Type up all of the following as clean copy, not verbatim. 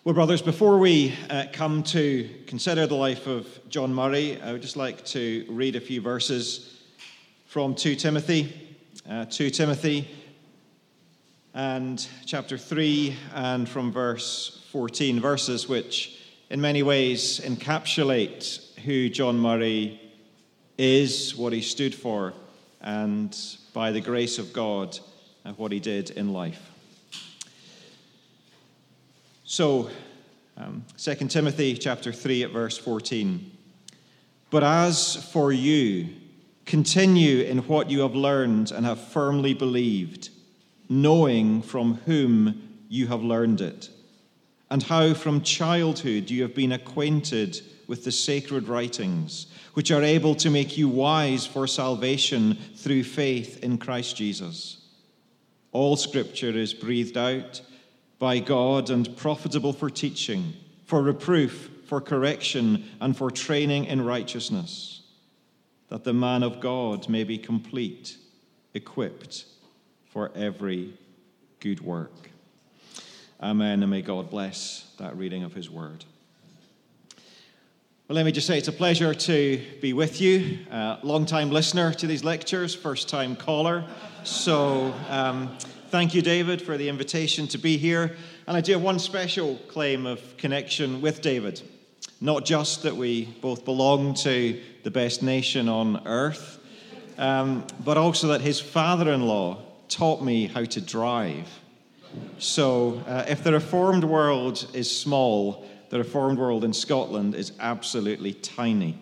Well, brothers, before we come to consider the life of John Murray, I would just like to read a few verses from 2 Timothy. 2 Timothy and chapter 3 and from verse 14, verses which in many ways encapsulate who John Murray is, what he stood for, and by the grace of God, what he did in life. So, 2 Timothy chapter 3 at verse 14. But as for you, continue in what you have learned and have firmly believed, knowing from whom you have learned it, and how from childhood you have been acquainted with the sacred writings, which are able to make you wise for salvation through faith in Christ Jesus. All Scripture is breathed out by God and profitable for teaching, for reproof, for correction, and for training in righteousness, that the man of God may be complete, equipped for every good work. Amen, and may God bless that reading of his word. Well, let me just say it's a pleasure to be with you. Long-time listener to these lectures, first-time caller. So thank you, David, for the invitation to be here. And I do have one special claim of connection with David. Not just that we both belong to the best nation on earth, but also that his father-in-law taught me how to drive. So if the Reformed world is small, the Reformed world in Scotland is absolutely tiny.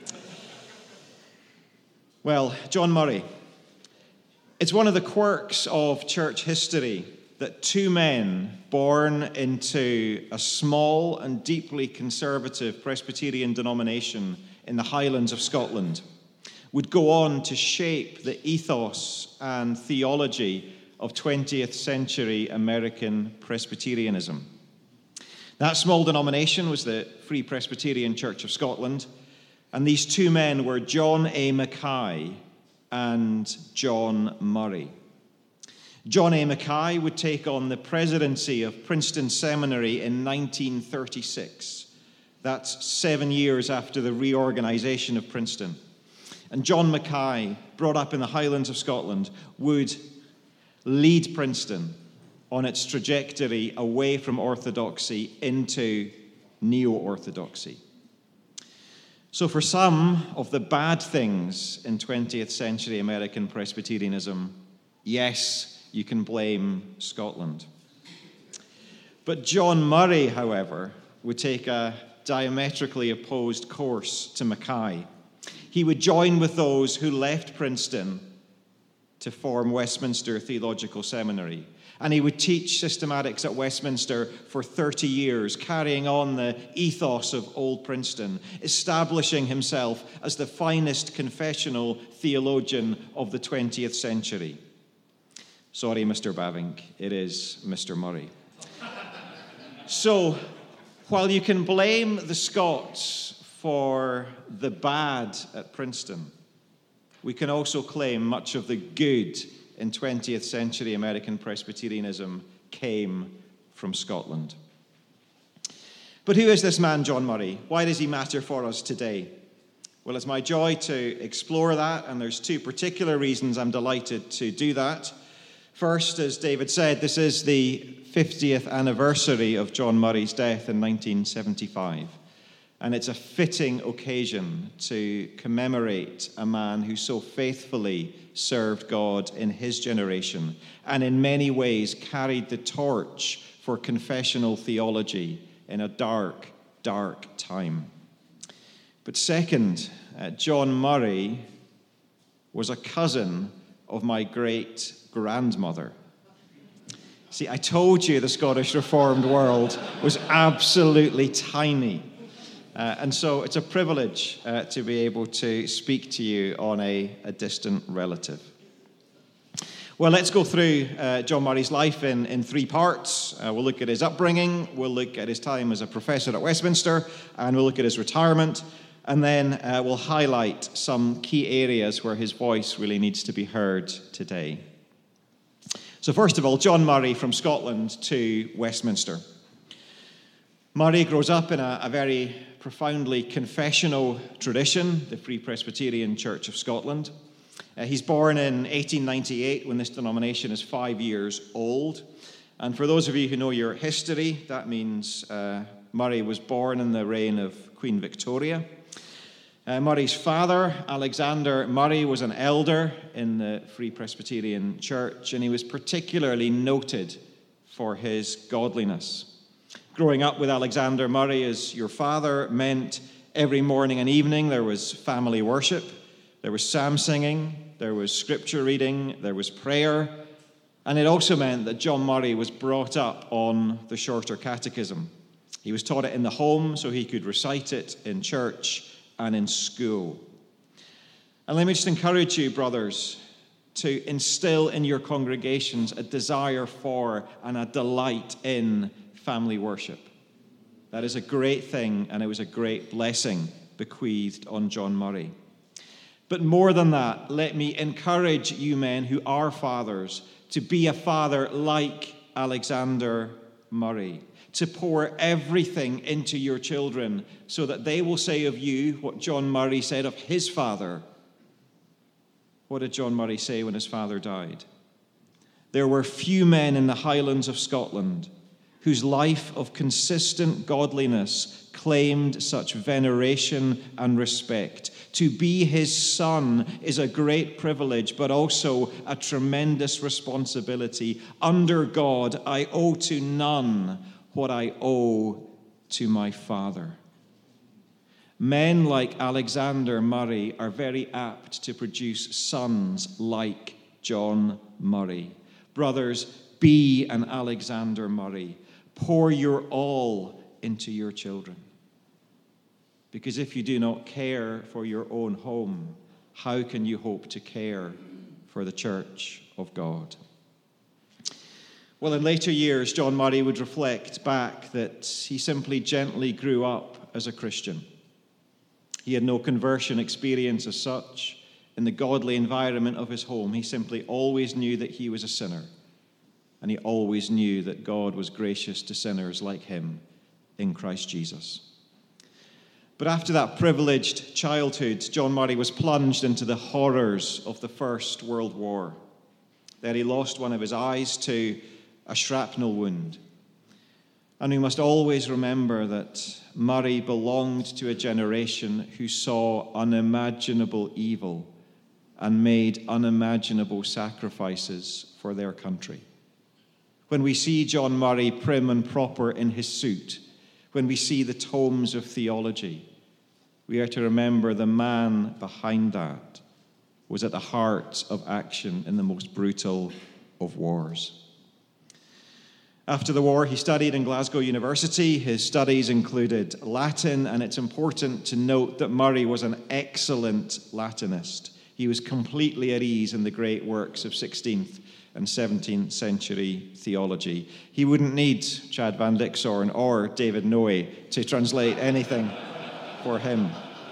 Well, John Murray. It's one of the quirks of church history that two men born into a small and deeply conservative Presbyterian denomination in the Highlands of Scotland would go on to shape the ethos and theology of 20th century American Presbyterianism. That small denomination was the Free Presbyterian Church of Scotland, and these two men were John A. Mackay and John Murray. John A. Mackay would take on the presidency of Princeton Seminary in 1936. That's 7 years after the reorganization of Princeton. And John Mackay, brought up in the Highlands of Scotland, would lead Princeton on its trajectory away from orthodoxy into neo-orthodoxy. So for some of the bad things in 20th century American Presbyterianism, yes, you can blame Scotland. But John Murray, however, would take a diametrically opposed course to Mackay. He would join with those who left Princeton to form Westminster Theological Seminary. And he would teach systematics at Westminster for 30 years, carrying on the ethos of Old Princeton, establishing himself as the finest confessional theologian of the 20th century. Sorry, Mr. Bavinck, it is Mr. Murray. So, while you can blame the Scots for the bad at Princeton, we can also claim much of the good in 20th century American Presbyterianism came from Scotland. But who is this man, John Murray? Why does he matter for us today? Well, it's my joy to explore that, and there's two particular reasons I'm delighted to do that. First, as David said, this is the 50th anniversary of John Murray's death in 1975. And it's a fitting occasion to commemorate a man who so faithfully served God in his generation and in many ways carried the torch for confessional theology in a dark, dark time. But second, John Murray was a cousin of my great-grandmother. See, I told you the Scottish Reformed world was absolutely tiny. And so it's a privilege to be able to speak to you on a distant relative. Well, let's go through John Murray's life in three parts. We'll look at his upbringing, we'll look at his time as a professor at Westminster, and we'll look at his retirement. And then we'll highlight some key areas where his voice really needs to be heard today. So first of all, John Murray from Scotland to Westminster. Murray grows up in a very profoundly confessional tradition, the Free Presbyterian Church of Scotland. He's born in 1898 when this denomination is 5 years old. And for those of you who know your history, that means Murray was born in the reign of Queen Victoria. Murray's father, Alexander Murray, was an elder in the Free Presbyterian Church, and he was particularly noted for his godliness. Growing up with Alexander Murray as your father meant every morning and evening there was family worship, there was psalm singing, there was scripture reading, there was prayer, and it also meant that John Murray was brought up on the Shorter Catechism. He was taught it in the home so he could recite it in church and in school. And let me just encourage you, brothers, to instill in your congregations a desire for and a delight in family worship. That is a great thing, and it was a great blessing bequeathed on John Murray. But more than that, let me encourage you men who are fathers to be a father like Alexander Murray, to pour everything into your children so that they will say of you what John Murray said of his father. What did John Murray say when his father died? There were few men in the Highlands of Scotland whose life of consistent godliness claimed such veneration and respect. To be his son is a great privilege, but also a tremendous responsibility. Under God, I owe to none what I owe to my father. Men like Alexander Murray are very apt to produce sons like John Murray. Brothers, be an Alexander Murray. Pour your all into your children. Because if you do not care for your own home, how can you hope to care for the church of God? Well, in later years, John Murray would reflect back that he simply gently grew up as a Christian. He had no conversion experience as such. In the godly environment of his home, he simply always knew that he was a sinner. And he always knew that God was gracious to sinners like him in Christ Jesus. But after that privileged childhood, John Murray was plunged into the horrors of the First World War. There he lost one of his eyes to a shrapnel wound. And we must always remember that Murray belonged to a generation who saw unimaginable evil and made unimaginable sacrifices for their country. When we see John Murray prim and proper in his suit, when we see the tomes of theology, we are to remember the man behind that was at the heart of action in the most brutal of wars. After the war, he studied in Glasgow University. His studies included Latin, and it's important to note that Murray was an excellent Latinist. He was completely at ease in the great works of 16th and 17th century theology. He wouldn't need Chad Van Dixorn or David Noe to translate anything for him.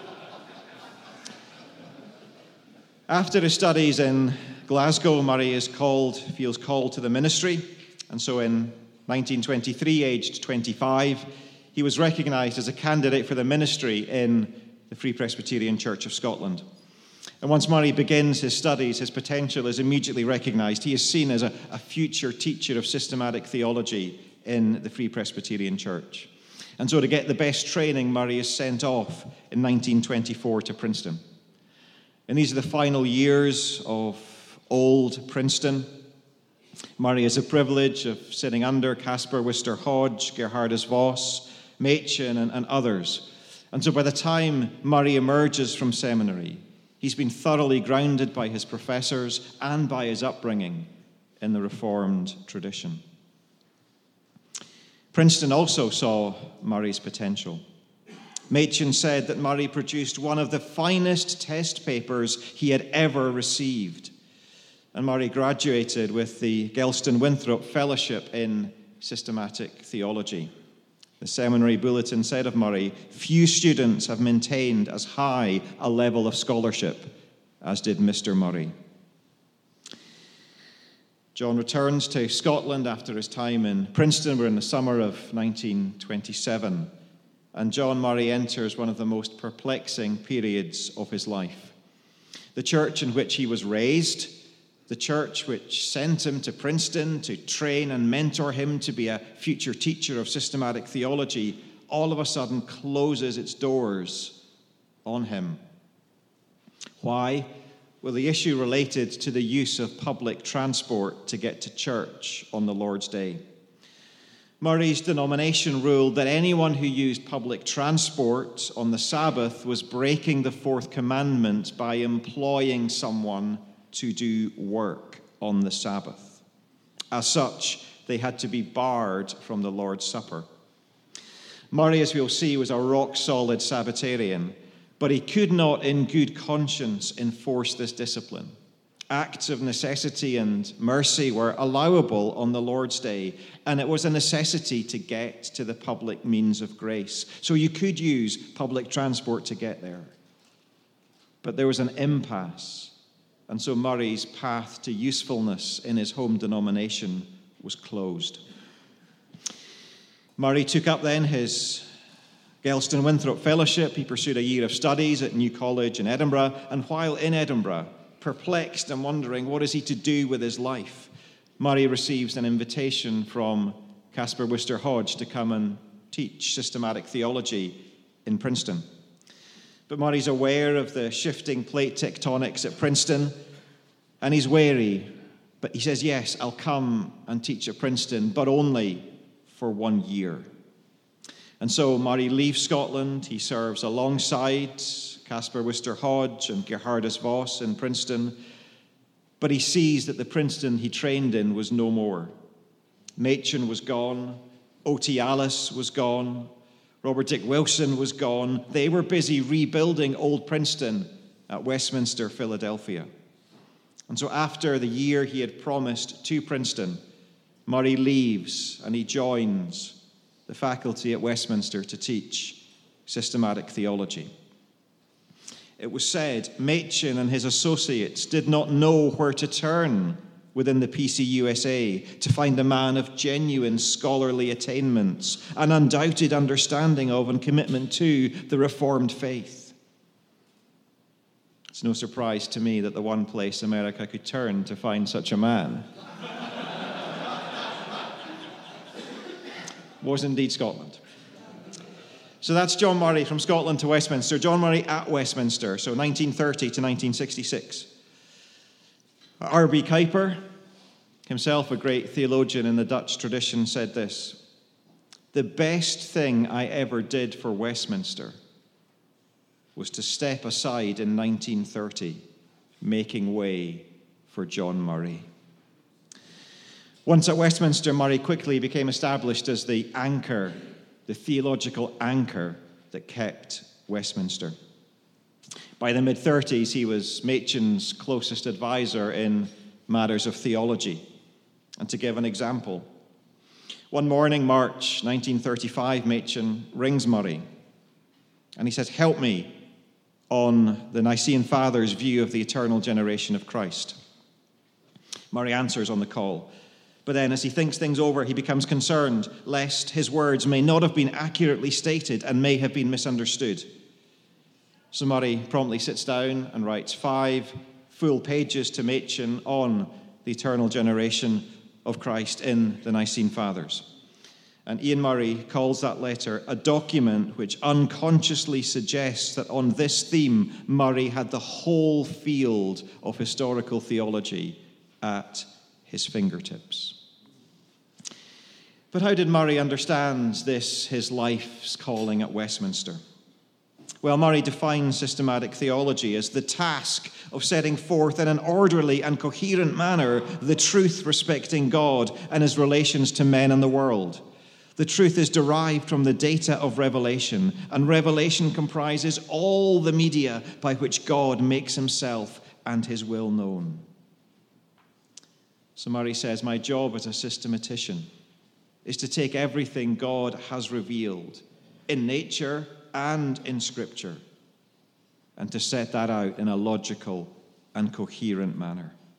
After his studies in Glasgow, Murray feels called to the ministry, and so in 1923, aged 25, he was recognized as a candidate for the ministry in the Free Presbyterian Church of Scotland. And once Murray begins his studies, his potential is immediately recognized. He is seen as a future teacher of systematic theology in the Free Presbyterian Church. And so to get the best training, Murray is sent off in 1924 to Princeton. And these are the final years of old Princeton. Murray has the privilege of sitting under Caspar Wister Hodge, Gerhardus Voss, Machen, and others. And so by the time Murray emerges from seminary, he's been thoroughly grounded by his professors and by his upbringing in the Reformed tradition. Princeton also saw Murray's potential. Machen said that Murray produced one of the finest test papers he had ever received. And Murray graduated with the Gelston Winthrop Fellowship in Systematic Theology. The seminary bulletin said of Murray, "Few students have maintained as high a level of scholarship as did Mr. Murray." John returns to Scotland after his time in Princeton. We're in the summer of 1927, and John Murray enters one of the most perplexing periods of his life. The church in which he was raised, the church which sent him to Princeton to train and mentor him to be a future teacher of systematic theology, all of a sudden closes its doors on him. Why? Well, the issue related to the use of public transport to get to church on the Lord's Day. Murray's denomination ruled that anyone who used public transport on the Sabbath was breaking the fourth commandment by employing someone to do work on the Sabbath. As such, they had to be barred from the Lord's Supper. Murray, as we'll see, was a rock-solid Sabbatarian, but he could not in good conscience enforce this discipline. Acts of necessity and mercy were allowable on the Lord's Day, and it was a necessity to get to the public means of grace. So you could use public transport to get there. But there was an impasse, and so Murray's path to usefulness in his home denomination was closed. Murray took up then his Gelston Winthrop Fellowship. He pursued a year of studies at New College in Edinburgh, and while in Edinburgh, perplexed and wondering what is he to do with his life, Murray receives an invitation from Caspar Worcester Hodge to come and teach systematic theology in Princeton. But Murray's aware of the shifting plate tectonics at Princeton, and he's wary, but he says, yes, I'll come and teach at Princeton, but only for 1 year. And so Murray leaves Scotland. He serves alongside Caspar Worcester Hodge and Gerhardus Voss in Princeton, but he sees that the Princeton he trained in was no more. Machen was gone, O.T. Alice was gone, Robert Dick Wilson was gone. They were busy rebuilding old Princeton at Westminster, Philadelphia. And so after the year he had promised to Princeton, Murray leaves and he joins the faculty at Westminster to teach systematic theology. It was said Machen and his associates did not know where to turn within the PCUSA to find a man of genuine scholarly attainments, an undoubted understanding of and commitment to the Reformed faith. It's no surprise to me that the one place America could turn to find such a man was indeed Scotland. So that's John Murray from Scotland to Westminster. John Murray at Westminster, so 1930 to 1966. R.B. Kuyper, himself a great theologian in the Dutch tradition, said this: "The best thing I ever did for Westminster was to step aside in 1930, making way for John Murray." Once at Westminster, Murray quickly became established as the anchor, the theological anchor that kept Westminster. By the mid-30s, he was Machen's closest advisor in matters of theology. And to give an example, one morning, March 1935, Machen rings Murray, and he says, "Help me on the Nicene Fathers' view of the eternal generation of Christ." Murray answers on the call. But then, as he thinks things over, he becomes concerned lest his words may not have been accurately stated and may have been misunderstood. So Murray promptly sits down and writes 5 full pages to Machen on the eternal generation of Christ in the Nicene Fathers. And Ian Murray calls that letter a document which unconsciously suggests that on this theme, Murray had the whole field of historical theology at his fingertips. But how did Murray understand this, his life's calling at Westminster? Well, Murray defines systematic theology as the task of setting forth in an orderly and coherent manner the truth respecting God and his relations to men and the world. The truth is derived from the data of revelation, and revelation comprises all the media by which God makes himself and his will known. So Murray says, my job as a systematician is to take everything God has revealed in nature and in Scripture and to set that out in a logical and coherent manner.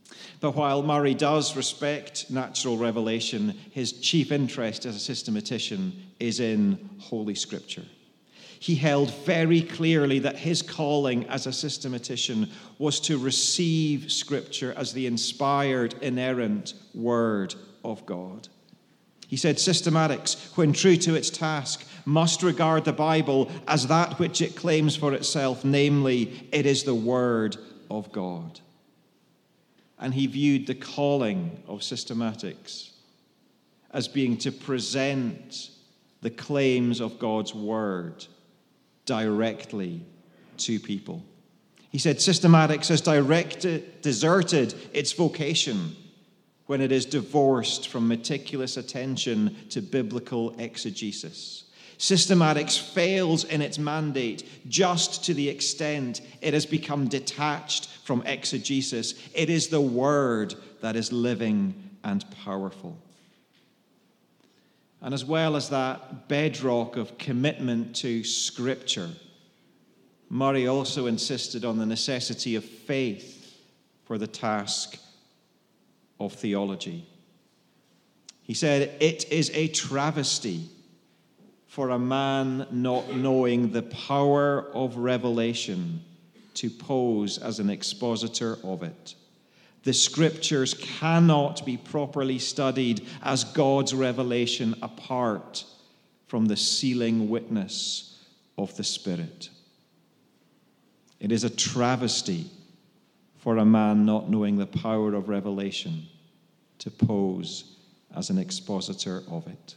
But while Murray does respect natural revelation, his chief interest as a systematician is in Holy Scripture. He held very clearly that his calling as a systematician was to receive Scripture as the inspired, inerrant Word of God. He said systematics, when true to its task, must regard the Bible as that which it claims for itself, namely, it is the Word of God. And he viewed the calling of systematics as being to present the claims of God's Word directly to people. He said systematics has deserted its vocation when it is divorced from meticulous attention to biblical exegesis. Systematics fails in its mandate just to the extent it has become detached from exegesis. It is the Word that is living and powerful. And as well as that bedrock of commitment to Scripture, Murray also insisted on the necessity of faith for the task of theology. He said, "It is a travesty for a man not knowing the power of revelation to pose as an expositor of it. The Scriptures cannot be properly studied as God's revelation apart from the sealing witness of the Spirit. It is a travesty for a man not knowing the power of revelation to pose as an expositor of it."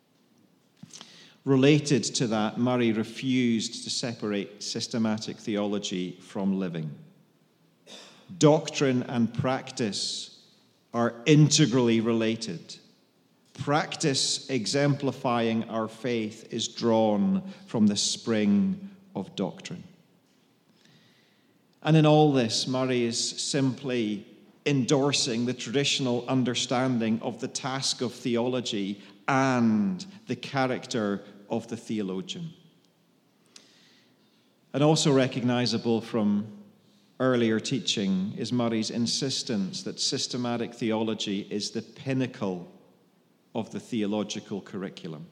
Related to that, Murray refused to separate systematic theology from living. Doctrine and practice are integrally related. Practice exemplifying our faith is drawn from the spring of doctrine. And in all this, Murray is simply endorsing the traditional understanding of the task of theology and the character of the theologian. And also recognizable from earlier teaching is Murray's insistence that systematic theology is the pinnacle of the theological curriculum.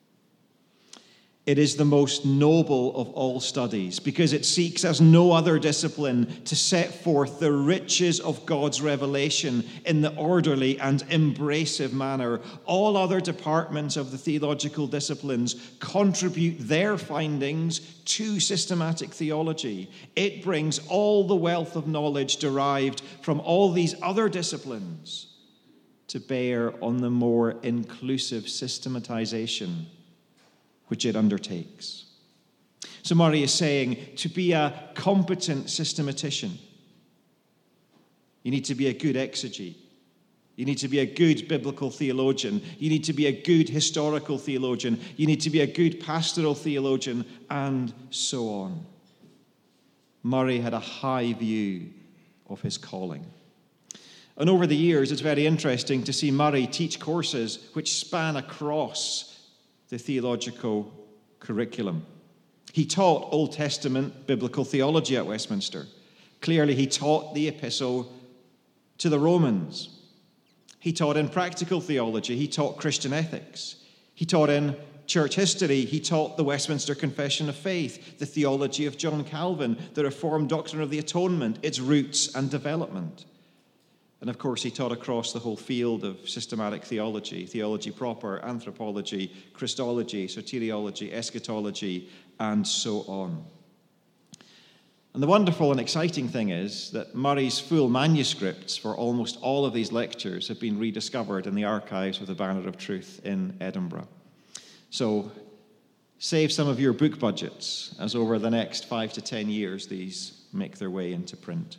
It is the most noble of all studies because it seeks, as no other discipline, to set forth the riches of God's revelation in the orderly and embracive manner. All other departments of the theological disciplines contribute their findings to systematic theology. It brings all the wealth of knowledge derived from all these other disciplines to bear on the more inclusive systematization which it undertakes. So Murray is saying, to be a competent systematician, you need to be a good exegete. You need to be a good biblical theologian. You need to be a good historical theologian. You need to be a good pastoral theologian, and so on. Murray had a high view of his calling. And over the years, it's very interesting to see Murray teach courses which span across the theological curriculum. He taught Old Testament biblical theology at Westminster. Clearly, he taught the epistle to the Romans. He taught in practical theology. He taught Christian ethics. He taught in church history. He taught the Westminster Confession of Faith, the theology of John Calvin, the Reformed doctrine of the atonement, its roots and development. And of course, he taught across the whole field of systematic theology, theology proper, anthropology, Christology, soteriology, eschatology, and so on. And the wonderful and exciting thing is that Murray's full manuscripts for almost all of these lectures have been rediscovered in the archives of the Banner of Truth in Edinburgh. So save some of your book budgets, as over the next 5 to 10 years these make their way into print.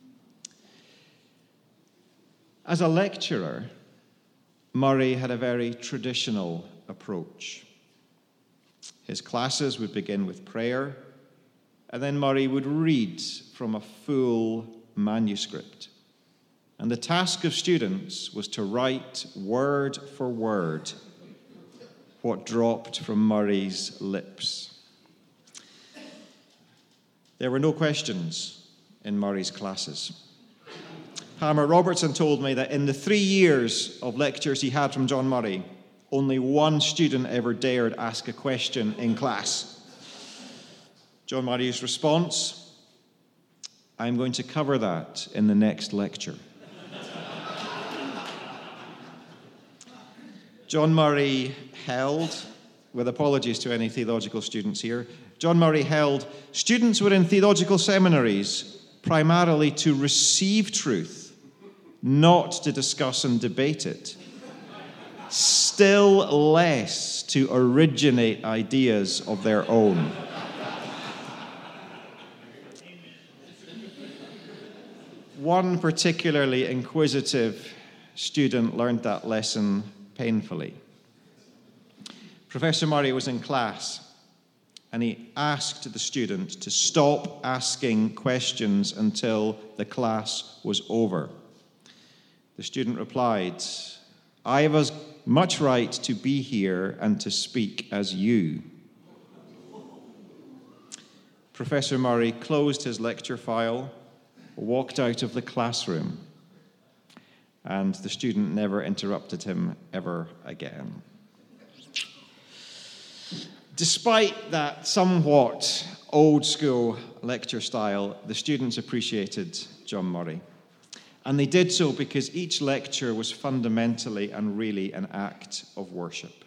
As a lecturer, Murray had a very traditional approach. His classes would begin with prayer, and then Murray would read from a full manuscript. And the task of students was to write word for word what dropped from Murray's lips. There were no questions in Murray's classes. Hammer Robertson told me that in the 3 years of lectures he had from John Murray, only one student ever dared ask a question in class. John Murray's response: "I'm going to cover that in the next lecture." John Murray held, with apologies to any theological students here, John Murray held students were in theological seminaries primarily to receive truth, not to discuss and debate it, still less to originate ideas of their own. One particularly inquisitive student learned that lesson painfully. Professor Murray was in class, and he asked the student to stop asking questions until the class was over. The student replied, "I have as much right to be here and to speak as you." Professor Murray closed his lecture file, walked out of the classroom, and the student never interrupted him ever again. Despite that somewhat old-school lecture style, the students appreciated John Murray. And they did so because each lecture was fundamentally and really an act of worship.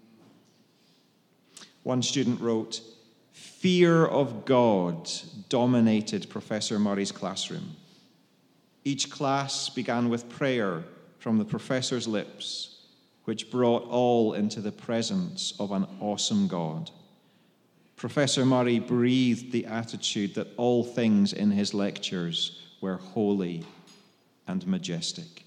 One student wrote, "Fear of God dominated Professor Murray's classroom. Each class began with prayer from the professor's lips, which brought all into the presence of an awesome God. Professor Murray breathed the attitude that all things in his lectures were holy and majestic."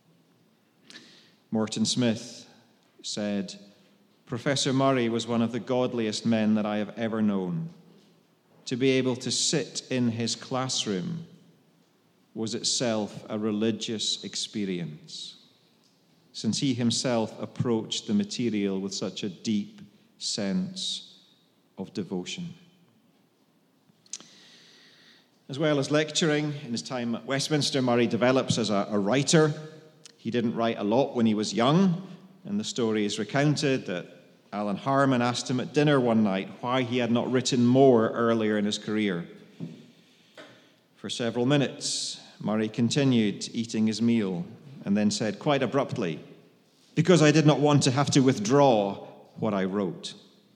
Morton Smith said, "Professor Murray was one of the godliest men that I have ever known. To be able to sit in his classroom was itself a religious experience, since he himself approached the material with such a deep sense of devotion." As well as lecturing, in his time at Westminster, Murray develops as a writer. He didn't write a lot when he was young, and the story is recounted that Alan Harmon asked him at dinner one night why he had not written more earlier in his career. For several minutes, Murray continued eating his meal and then said quite abruptly, "Because I did not want to have to withdraw what I wrote."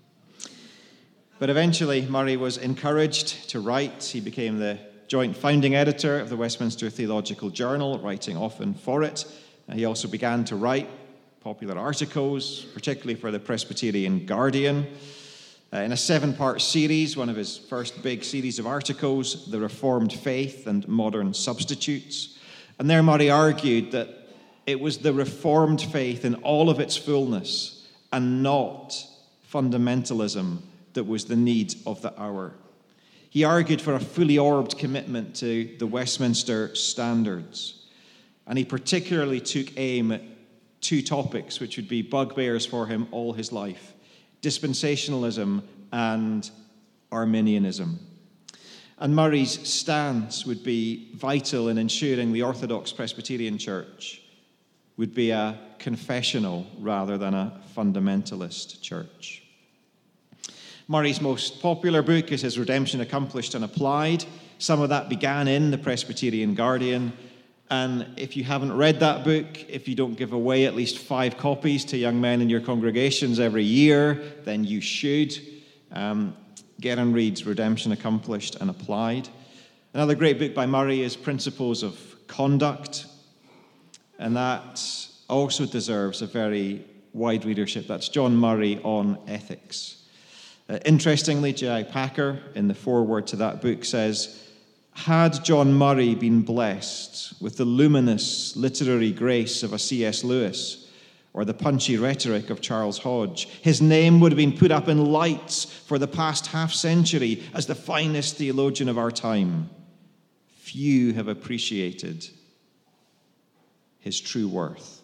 But eventually, Murray was encouraged to write. He became the joint founding editor of the Westminster Theological Journal, writing often for it. He also began to write popular articles, particularly for the Presbyterian Guardian. In a 7-part series, one of his first big series of articles, The Reformed Faith and Modern Substitutes. And there Murray argued that it was the Reformed faith in all of its fullness and not fundamentalism that was the need of the hour. He argued for a fully orbed commitment to the Westminster standards. And he particularly took aim at 2 topics which would be bugbears for him all his life: dispensationalism and Arminianism. And Murray's stance would be vital in ensuring the Orthodox Presbyterian Church would be a confessional rather than a fundamentalist church. Murray's most popular book is his Redemption Accomplished and Applied. Some of that began in the Presbyterian Guardian. And if you haven't read that book, if you don't give away at least 5 copies to young men in your congregations every year, then you should. Get and read Redemption Accomplished and Applied. Another great book by Murray is Principles of Conduct. And that also deserves a very wide readership. That's John Murray on Ethics. Interestingly, J.I. Packer, in the foreword to that book, says, "Had John Murray been blessed with the luminous literary grace of a C.S. Lewis or the punchy rhetoric of Charles Hodge, his name would have been put up in lights for the past half-century as the finest theologian of our time. Few have appreciated his true worth."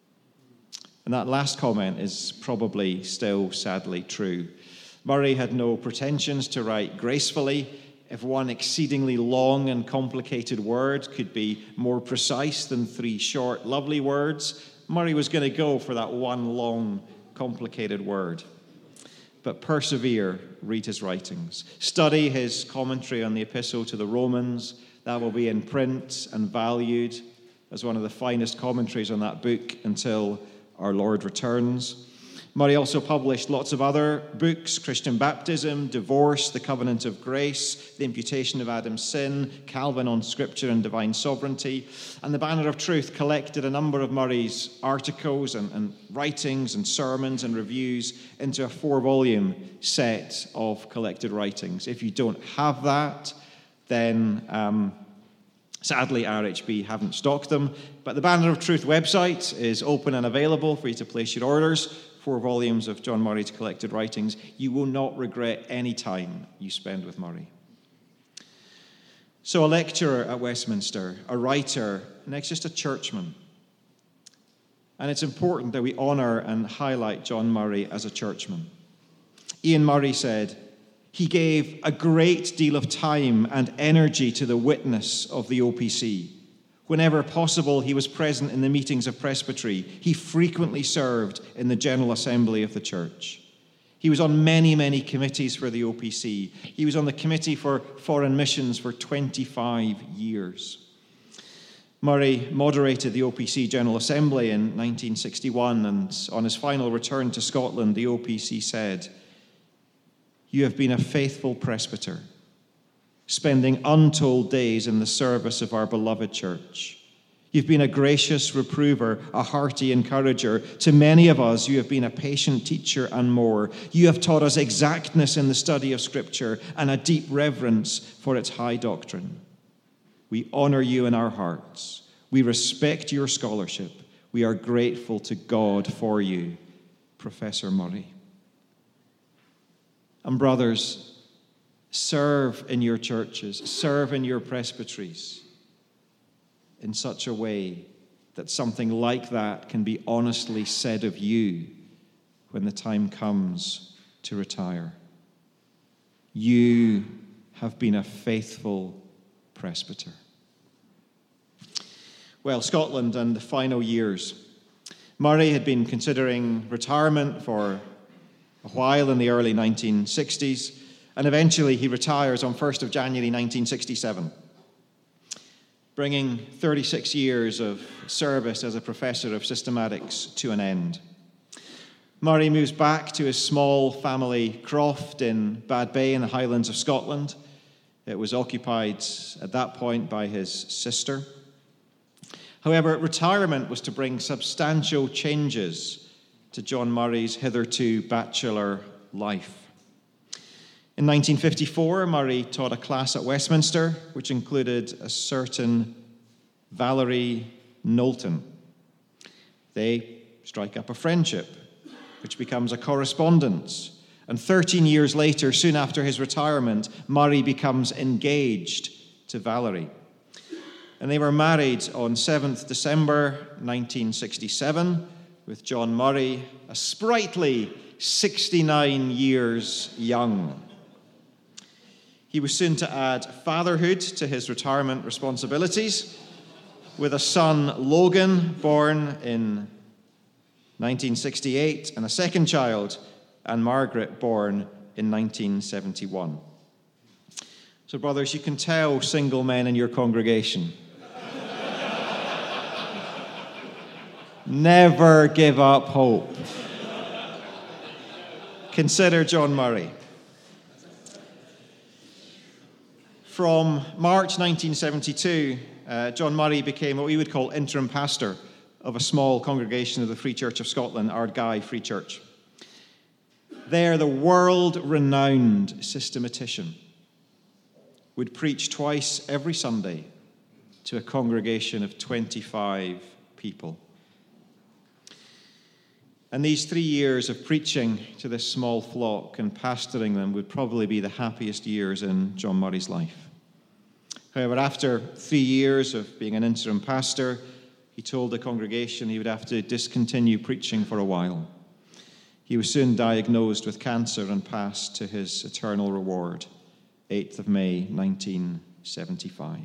And that last comment is probably still sadly true. Murray had no pretensions to write gracefully. if one exceedingly long and complicated word could be more precise than 3 short, lovely words, Murray was going to go for that one long, complicated word. But persevere, read his writings. Study his commentary on the Epistle to the Romans. That will be in print and valued as one of the finest commentaries on that book until our Lord returns. Murray also published lots of other books: Christian Baptism, Divorce, The Covenant of Grace, The Imputation of Adam's Sin, Calvin on Scripture and Divine Sovereignty. And The Banner of Truth collected a number of Murray's articles and writings and sermons and reviews into a 4-volume set of collected writings. If you don't have that, then sadly RHB haven't stocked them. But the Banner of Truth website is open and available for you to place your orders. 4 volumes of John Murray's collected writings. You will not regret any time you spend with Murray. So a lecturer at Westminster, a writer, next just a churchman. And it's important that we honour and highlight John Murray as a churchman. Ian Murray said, "He gave a great deal of time and energy to the witness of the OPC. Whenever possible, he was present in the meetings of presbytery. He frequently served in the General Assembly of the Church. He was on many, many committees for the OPC. He was on the Committee for Foreign Missions for 25 years. Murray moderated the OPC General Assembly in 1961, and on his final return to Scotland, the OPC said, "You have been a faithful presbyter, spending untold days in the service of our beloved church. You've been a gracious reprover, a hearty encourager. To many of us, you have been a patient teacher and more. You have taught us exactness in the study of Scripture and a deep reverence for its high doctrine. We honor you in our hearts. We respect your scholarship. We are grateful to God for you, Professor Murray." And brothers, serve in your churches, serve in your presbyteries in such a way that something like that can be honestly said of you when the time comes to retire. You have been a faithful presbyter. Well, Scotland and the final years. Murray had been considering retirement for a while in the early 1960s. And eventually he retires on 1st of January 1967, bringing 36 years of service as a professor of systematics to an end. Murray moves back to his small family croft in Bad Bay in the Highlands of Scotland. It was occupied at that point by his sister. However, retirement was to bring substantial changes to John Murray's hitherto bachelor life. In 1954, Murray taught a class at Westminster, which included a certain Valerie Knowlton. They strike up a friendship, which becomes a correspondence. And 13 years later, soon after his retirement, Murray becomes engaged to Valerie. And they were married on 7th December 1967, with John Murray, a sprightly 69 years young. He was soon to add fatherhood to his retirement responsibilities, with a son, Logan, born in 1968, and a second child, Anne Margaret, born in 1971. So, brothers, you can tell single men in your congregation, never give up hope. Consider John Murray. From March 1972, John Murray became what we would call interim pastor of a small congregation of the Free Church of Scotland, Ardguy Free Church. There, the world-renowned systematician would preach twice every Sunday to a congregation of 25 people. And these 3 years of preaching to this small flock and pastoring them would probably be the happiest years in John Murray's life. However, after 3 years of being an interim pastor, he told the congregation he would have to discontinue preaching for a while. He was soon diagnosed with cancer and passed to his eternal reward 8th of May, 1975.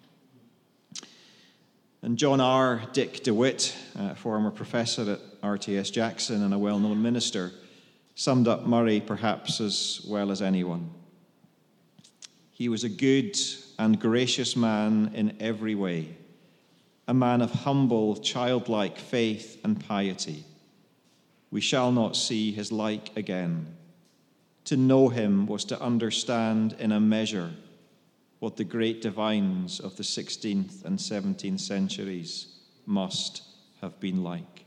And John R. Dick DeWitt, former professor at RTS Jackson and a well-known minister, summed up Murray perhaps as well as anyone. He was a good and gracious man in every way, a man of humble, childlike faith and piety. We shall not see his like again. To know him was to understand in a measure what the great divines of the 16th and 17th centuries must have been like.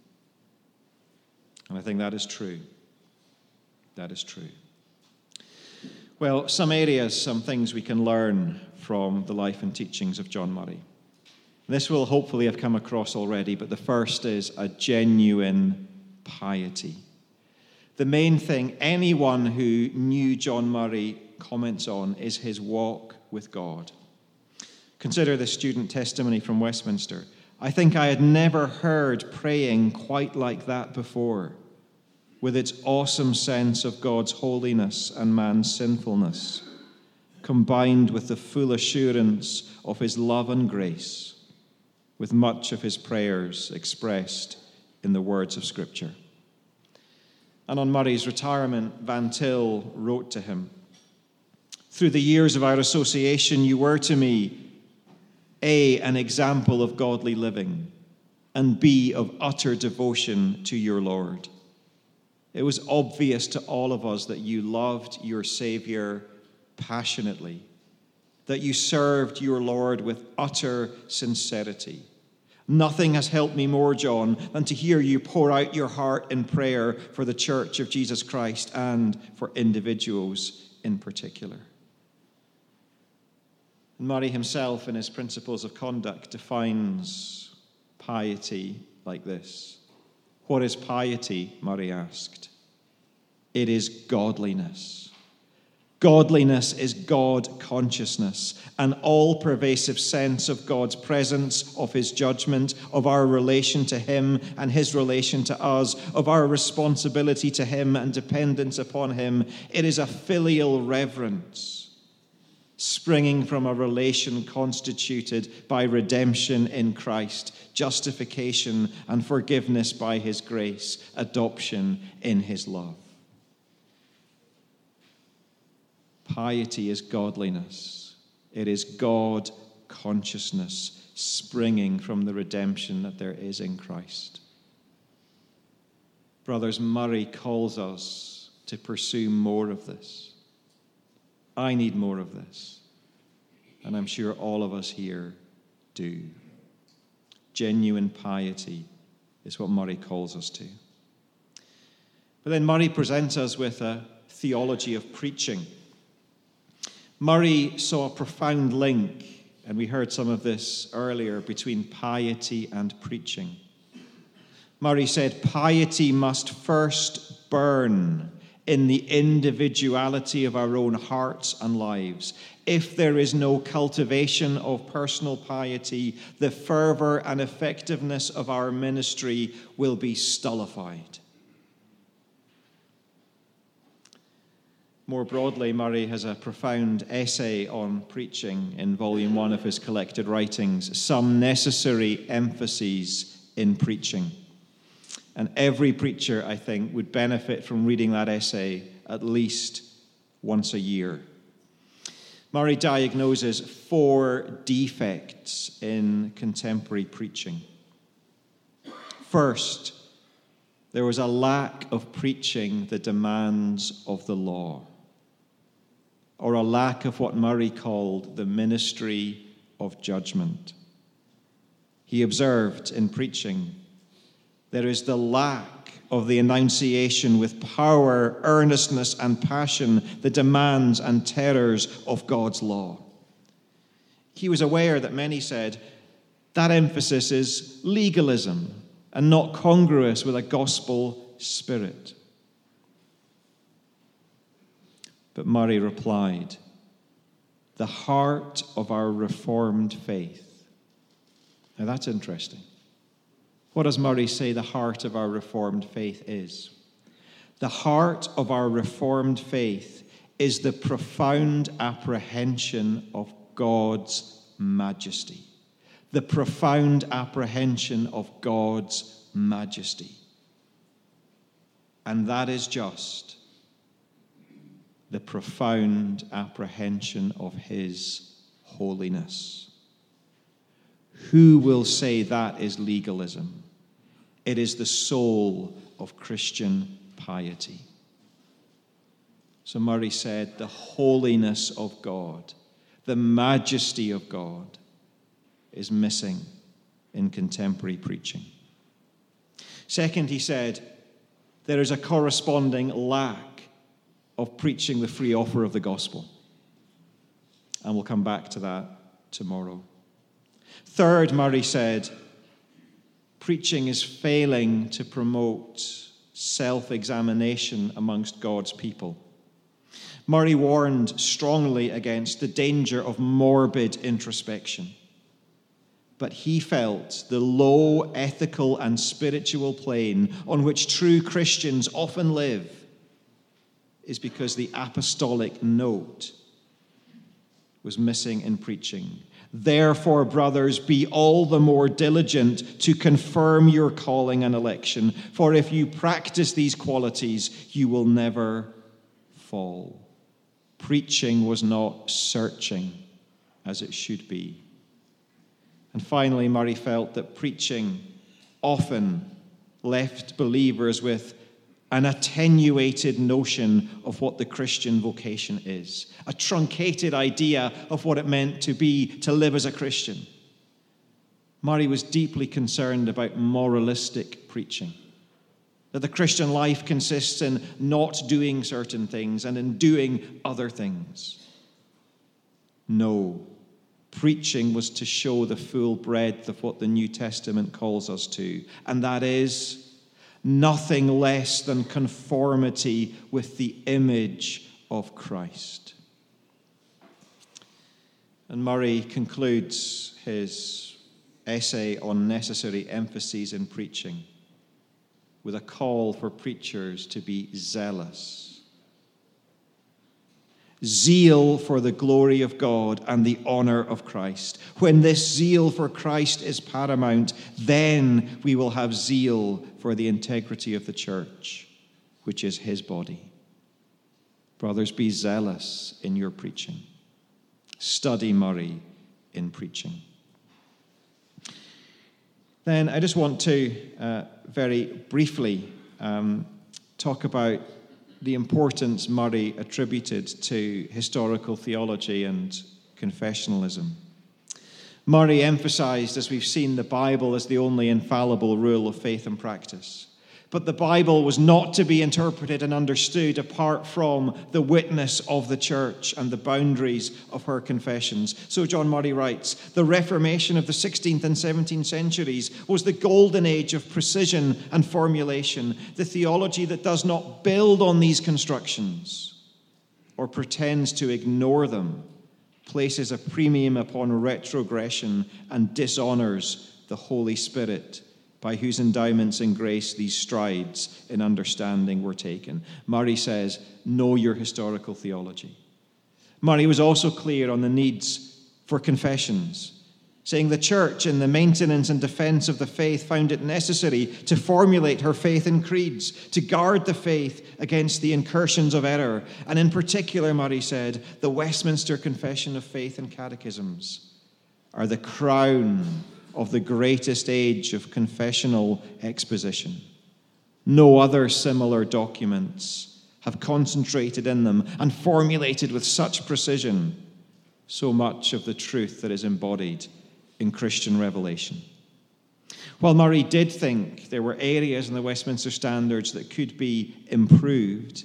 And I think that is true. That is true. Well, some things we can learn from the life and teachings of John Murray. This will hopefully have come across already, but the first is a genuine piety. The main thing anyone who knew John Murray comments on is his walk with God. Consider the student testimony from Westminster. I think I had never heard praying quite like that before, with its awesome sense of God's holiness and man's sinfulness, combined with the full assurance of his love and grace, with much of his prayers expressed in the words of Scripture. And on Murray's retirement, Van Til wrote to him, "Through the years of our association, you were to me, A, an example of godly living, and B, of utter devotion to your Lord. It was obvious to all of us that you loved your Savior passionately, that you served your Lord with utter sincerity. Nothing has helped me more, John, than to hear you pour out your heart in prayer for the Church of Jesus Christ and for individuals in particular." Murray himself, in his Principles of Conduct, defines piety like this. What is piety? Murray asked. It is godliness. Godliness is God consciousness, an all-pervasive sense of God's presence, of his judgment, of our relation to him and his relation to us, of our responsibility to him and dependence upon him. It is a filial reverence, springing from a relation constituted by redemption in Christ, justification and forgiveness by his grace, adoption in his love. Piety is godliness. It is God consciousness springing from the redemption that there is in Christ. Brothers, Murray calls us to pursue more of this. I need more of this, and I'm sure all of us here do. Genuine piety is what Murray calls us to. But then Murray presents us with a theology of preaching. Murray saw a profound link, and we heard some of this earlier, between piety and preaching. Murray said, piety must first burn in the individuality of our own hearts and lives. If there is no cultivation of personal piety, the fervor and effectiveness of our ministry will be stultified. More broadly, Murray has a profound essay on preaching in Volume 1 of his collected writings, Some Necessary Emphases in Preaching. And every preacher, I think, would benefit from reading that essay at least once a year. Murray diagnoses 4 defects in contemporary preaching. First, there was a lack of preaching the demands of the law, or a lack of what Murray called the ministry of judgment. He observed in preaching, there is the lack of the enunciation with power, earnestness, and passion, the demands and terrors of God's law. He was aware that many said that emphasis is legalism and not congruous with a gospel spirit. But Murray replied, the heart of our Reformed faith. Now that's interesting. What does Murray say the heart of our Reformed faith is? The heart of our Reformed faith is the profound apprehension of God's majesty. The profound apprehension of God's majesty. And that is just the profound apprehension of his holiness. Who will say that is legalism? It is the soul of Christian piety. So Murray said, the holiness of God, the majesty of God is missing in contemporary preaching. Second, he said, there is a corresponding lack of preaching the free offer of the gospel. And we'll come back to that tomorrow. Third, Murray said, preaching is failing to promote self-examination amongst God's people. Murray warned strongly against the danger of morbid introspection. But he felt the low ethical and spiritual plane on which true Christians often live is because the apostolic note was missing in preaching. Therefore, brothers, be all the more diligent to confirm your calling and election, for if you practice these qualities, you will never fall. Preaching was not searching as it should be. And finally, Murray felt that preaching often left believers with an attenuated notion of what the Christian vocation is, a truncated idea of what it meant to live as a Christian. Murray was deeply concerned about moralistic preaching, that the Christian life consists in not doing certain things and in doing other things. No, preaching was to show the full breadth of what the New Testament calls us to, and that is nothing less than conformity with the image of Christ. And Murray concludes his essay on necessary emphases in preaching with a call for preachers to be zealous. Zeal for the glory of God and the honor of Christ. When this zeal for Christ is paramount, then we will have zeal for the integrity of the church, which is his body. Brothers, be zealous in your preaching. Study Murray in preaching. Then I just want to very briefly talk about the importance Murray attributed to historical theology and confessionalism. Murray emphasized, as we've seen, the Bible as the only infallible rule of faith and practice. But the Bible was not to be interpreted and understood apart from the witness of the church and the boundaries of her confessions. So John Murray writes, the Reformation of the 16th and 17th centuries was the golden age of precision and formulation, the theology that does not build on these constructions or pretends to ignore them, places a premium upon retrogression and dishonors the Holy Spirit, by whose endowments and grace these strides in understanding were taken. Murray says, know your historical theology. Murray was also clear on the needs for confessions, saying the church in the maintenance and defense of the faith found it necessary to formulate her faith in creeds, to guard the faith against the incursions of error. And in particular, Murray said, the Westminster Confession of Faith and Catechisms are the crown of the greatest age of confessional exposition. No other similar documents have concentrated in them and formulated with such precision so much of the truth that is embodied in Christian revelation. While Murray did think there were areas in the Westminster Standards that could be improved,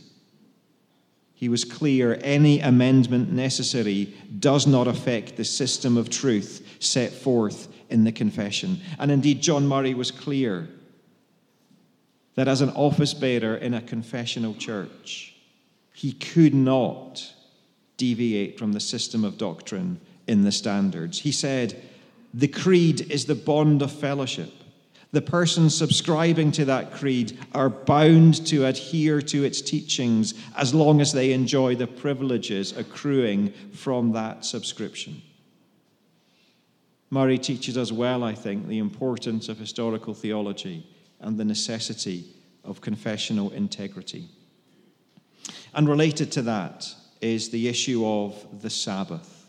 he was clear any amendment necessary does not affect the system of truth set forth in the confession. And indeed, John Murray was clear that as an office bearer in a confessional church, he could not deviate from the system of doctrine in the standards. He said, the creed is the bond of fellowship. The persons subscribing to that creed are bound to adhere to its teachings as long as they enjoy the privileges accruing from that subscription. Murray teaches us well, I think, the importance of historical theology and the necessity of confessional integrity. And related to that is the issue of the Sabbath.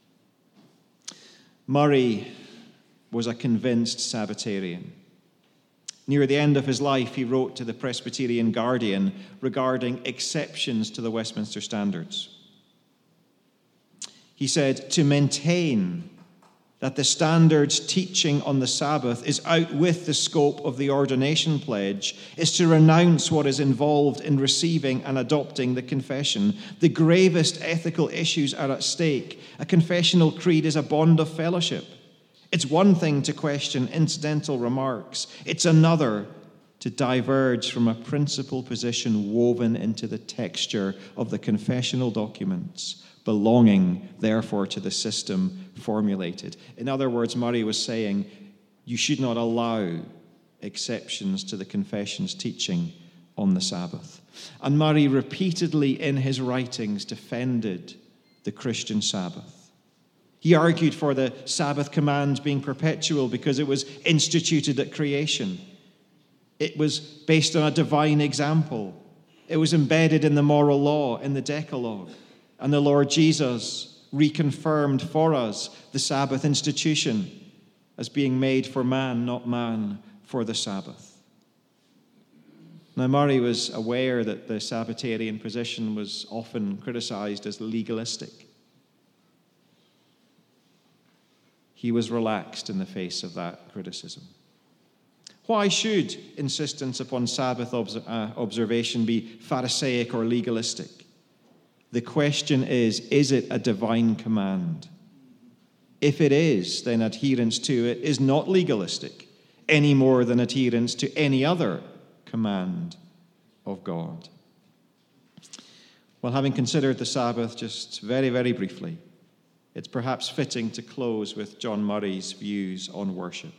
Murray was a convinced Sabbatarian. Near the end of his life, he wrote to the Presbyterian Guardian regarding exceptions to the Westminster Standards. He said, "To maintain that the Standards teaching on the Sabbath is out with the scope of the ordination pledge is to renounce what is involved in receiving and adopting the confession. The gravest ethical issues are at stake. A confessional creed is a bond of fellowship. It's one thing to question incidental remarks. It's another to diverge from a principal position woven into the texture of the confessional documents, belonging, therefore, to the system formulated." In other words, Murray was saying, you should not allow exceptions to the confession's teaching on the Sabbath. And Murray repeatedly in his writings defended the Christian Sabbath. He argued for the Sabbath command being perpetual because it was instituted at creation. It was based on a divine example. It was embedded in the moral law, in the Decalogue. And the Lord Jesus reconfirmed for us the Sabbath institution as being made for man, not man for the Sabbath. Now, Murray was aware that the Sabbatarian position was often criticized as legalistic. He was relaxed in the face of that criticism. Why should insistence upon Sabbath observation be Pharisaic or legalistic? The question is it a divine command? If it is, then adherence to it is not legalistic, any more than adherence to any other command of God. Well, having considered the Sabbath just very, very briefly, it's perhaps fitting to close with John Murray's views on worship.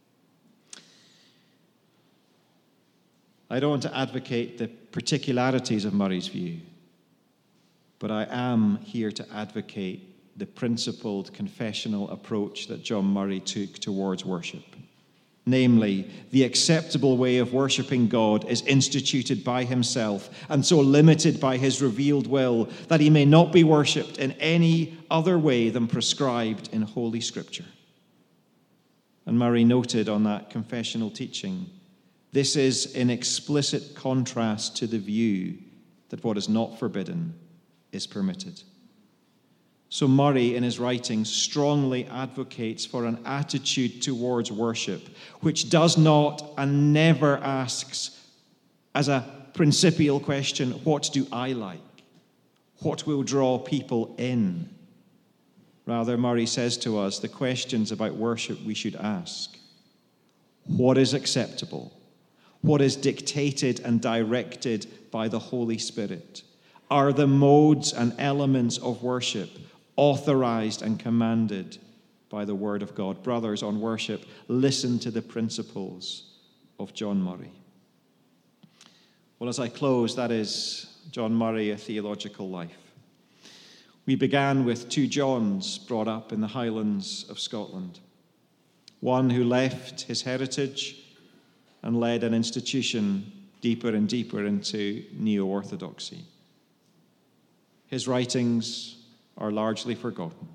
I don't want to advocate the particularities of Murray's view, but I am here to advocate the principled confessional approach that John Murray took towards worship. Namely, the acceptable way of worshiping God is instituted by himself and so limited by his revealed will that he may not be worshipped in any other way than prescribed in Holy Scripture. And Murray noted on that confessional teaching, this is in explicit contrast to the view that what is not forbidden is permitted. So Murray, in his writings, strongly advocates for an attitude towards worship which does not and never asks as a principial question, what do I like? What will draw people in? Rather, Murray says to us, the questions about worship we should ask. What is acceptable? What is dictated and directed by the Holy Spirit? Are the modes and elements of worship authorized and commanded by the Word of God? Brothers, on worship, listen to the principles of John Murray. Well, as I close, that is John Murray, A Theological Life. We began with two Johns brought up in the Highlands of Scotland. One who left his heritage and led an institution deeper and deeper into neo-orthodoxy. His writings are largely forgotten.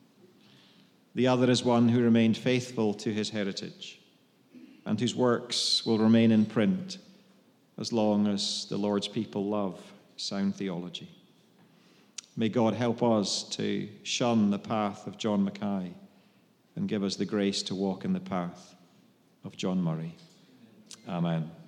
The other is one who remained faithful to his heritage and whose works will remain in print as long as the Lord's people love sound theology. May God help us to shun the path of John Mackay and give us the grace to walk in the path of John Murray. Amen.